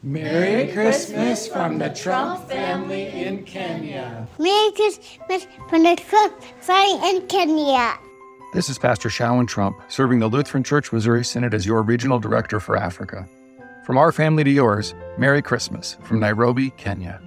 Merry Christmas from the Trump family in Kenya. Merry Christmas from the Trump family in Kenya. This is Pastor Shawan Trump, serving the Lutheran Church Missouri Synod as your Regional Director for Africa. From our family to yours, Merry Christmas from Nairobi, Kenya.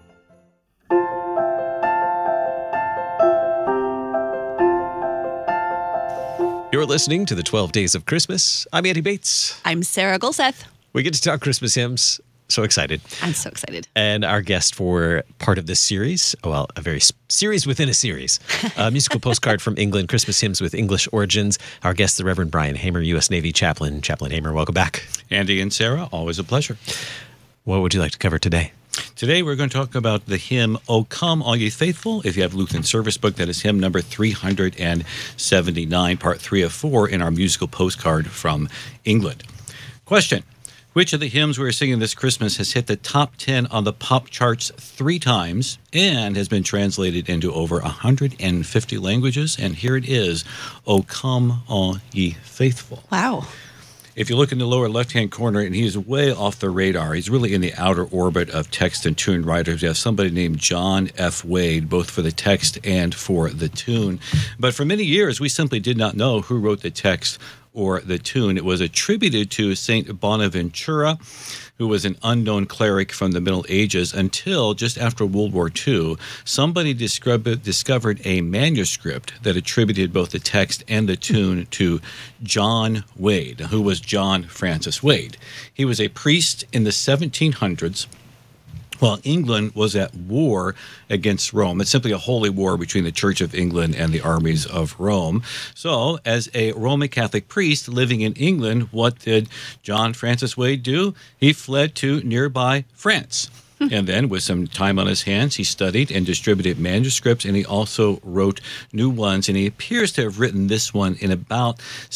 You're listening to the 12 Days of Christmas. I'm Andy Bates. I'm Sarah Golseth. We get to talk Christmas hymns. So excited. I'm so excited. And our guest for part of this series, well, a very series within a series, a musical postcard from England, Christmas hymns with English origins. Our guest, the Reverend Brian Hamer, U.S. Navy chaplain. Chaplain Hamer, welcome back. Andy and Sarah, always a pleasure. What would you like to cover today? Today we're going to talk about the hymn, O Come All Ye Faithful. If you have Lutheran Service Book, that is hymn number 379, part 3 of 4 in our musical postcard from England. Question: which of the hymns we're singing this Christmas has hit the top 10 on the pop charts 3 times and has been translated into over 150 languages? And here it is, O Come All Ye Faithful. Wow. If you look in the lower left-hand corner, and he's way off the radar, he's really in the outer orbit of text and tune writers. We have somebody named John F. Wade, both for the text and for the tune. But for many years, we simply did not know who wrote the text or the tune. It was attributed to Saint Bonaventura, who was an unknown cleric from the Middle Ages, until just after World War II, somebody discovered a manuscript that attributed both the text and the tune to John Wade. Who was John Francis Wade? He was a priest in the 1700s. Well, England was at war against Rome. It's simply a holy war between the Church of England and the armies of Rome. So, as a Roman Catholic priest living in England, what did John Francis Wade do? He fled to nearby France. And then, with some time on his hands, he studied and distributed manuscripts, and he also wrote new ones. And he appears to have written this one in about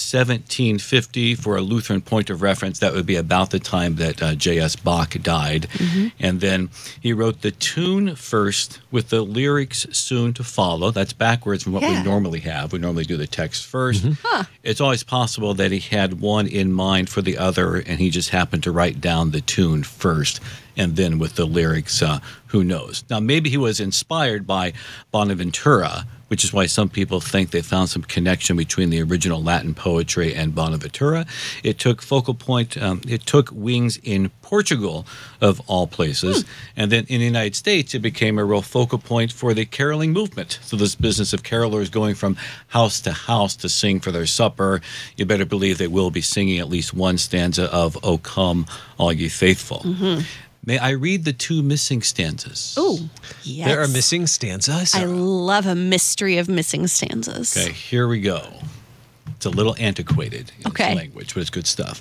1750 for a Lutheran point of reference. That would be about the time that J.S. Bach died. Mm-hmm. And then he wrote the tune first with the lyrics soon to follow. That's backwards from what we normally have. We normally do the text first. Mm-hmm. Huh. It's always possible that he had one in mind for the other, and he just happened to write down the tune first. And then with the lyrics, who knows? Now, maybe he was inspired by Bonaventura, which is why some people think they found some connection between the original Latin poetry and Bonaventura. It took it took wings in Portugal, of all places. And then in the United States, it became a real focal point for the caroling movement. So this business of carolers going from house to sing for their supper, you better believe they will be singing at least one stanza of O Come All Ye Faithful. Mm-hmm. May I read the 2 missing stanzas? Oh, yes. There are missing stanzas? I love a mystery of missing stanzas. Okay, here we go. It's a little antiquated in its language, but it's good stuff.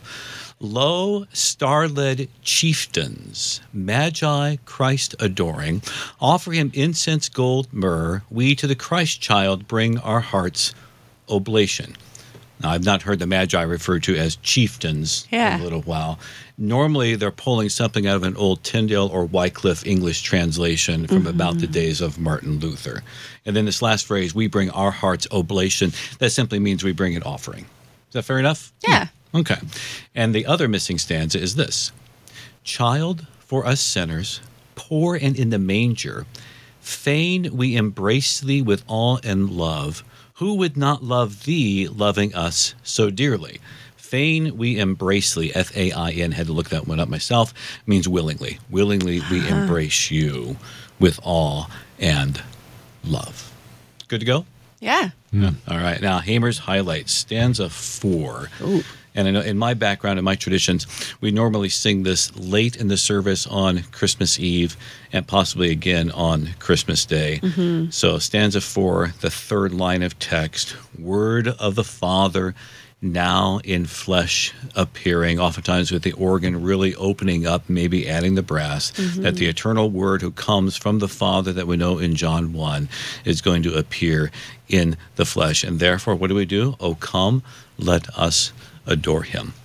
Lo, star-led chieftains, magi Christ adoring, offer him incense, gold, myrrh. We to the Christ child bring our hearts oblation. Now, I've not heard the Magi referred to as chieftains in a little while. Normally, they're pulling something out of an old Tyndale or Wycliffe English translation from about the days of Martin Luther. And then this last phrase, we bring our hearts oblation, that simply means we bring an offering. Is that fair enough? Yeah. Okay. And the other missing stanza is this. Child for us sinners, poor and in the manger, fain we embrace thee with awe and love. Who would not love thee, loving us so dearly? Fain we embrace thee, F-A-I-N, had to look that one up myself, means willingly. Willingly we embrace you with awe and love. Good to go? Yeah. All right. Now, Hamer's highlights, stanza 4. Ooh. And I know in my background, in my traditions, we normally sing this late in the service on Christmas Eve and possibly again on Christmas Day. Mm-hmm. So stanza 4, the 3rd line of text, word of the Father, now in flesh appearing, oftentimes with the organ really opening up, maybe adding the brass, that the eternal word who comes from the Father that we know in John 1 is going to appear in the flesh. And therefore, what do? Oh, come, let us adore him.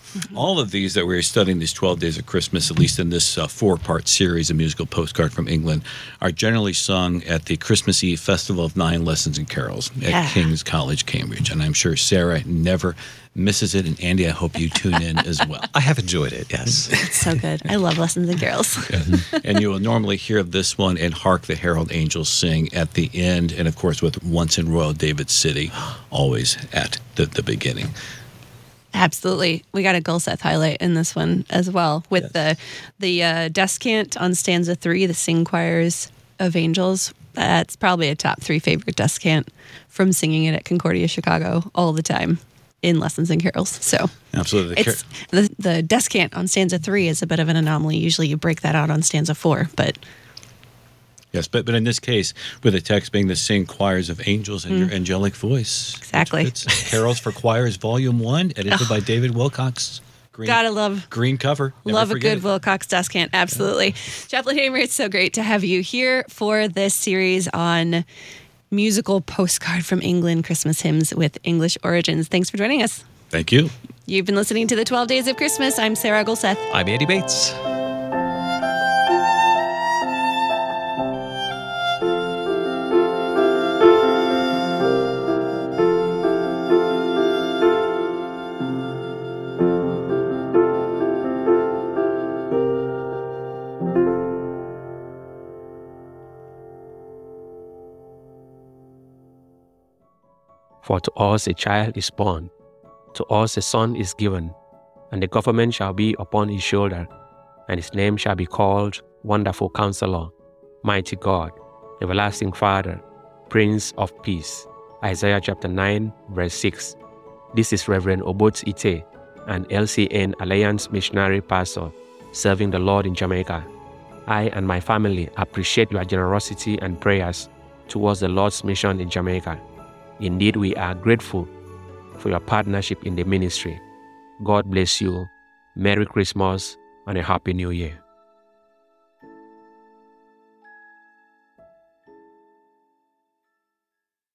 All of these that we're studying, these 12 Days of Christmas, at least in this 4-part series, A Musical Postcard from England, are generally sung at the Christmas Eve Festival of 9 Lessons and Carols at King's College, Cambridge. And I'm sure Sarah never misses it. And Andy, I hope you tune in as well. I have enjoyed it, yes. It's so good. I love Lessons and Carols. And you will normally hear this one and Hark the Herald Angels Sing at the end. And, of course, with Once in Royal David City, always at the beginning. Absolutely. We got a Gulseth highlight in this one as well with the descant on stanza 3, the Sing Choirs of Angels. That's probably a top 3 favorite descant from singing it at Concordia, Chicago all the time in Lessons and Carols. So absolutely. It's the descant on stanza 3 is a bit of an anomaly. Usually you break that out on stanza 4, but yes, but in this case, with the text being the Sing Choirs of Angels and your angelic voice. Exactly. It's Carols for Choirs, Volume 1, edited by David Wilcox. Gotta love green cover. Never love a forget good it. Wilcox descant. Absolutely. Chaplain Hamer, it's so great to have you here for this series on Musical Postcard from England, Christmas hymns with English origins. Thanks for joining us. Thank you. You've been listening to the 12 Days of Christmas. I'm Sarah Gulseth. I'm Andy Bates. For to us a child is born, to us a son is given, and the government shall be upon his shoulder, and his name shall be called Wonderful Counselor, Mighty God, Everlasting Father, Prince of Peace. Isaiah chapter 9, verse 6. This is Reverend Obot Ite, an LCN Alliance missionary pastor serving the Lord in Jamaica. I and my family appreciate your generosity and prayers towards the Lord's mission in Jamaica. Indeed, we are grateful for your partnership in the ministry. God bless you. Merry Christmas and a Happy New Year.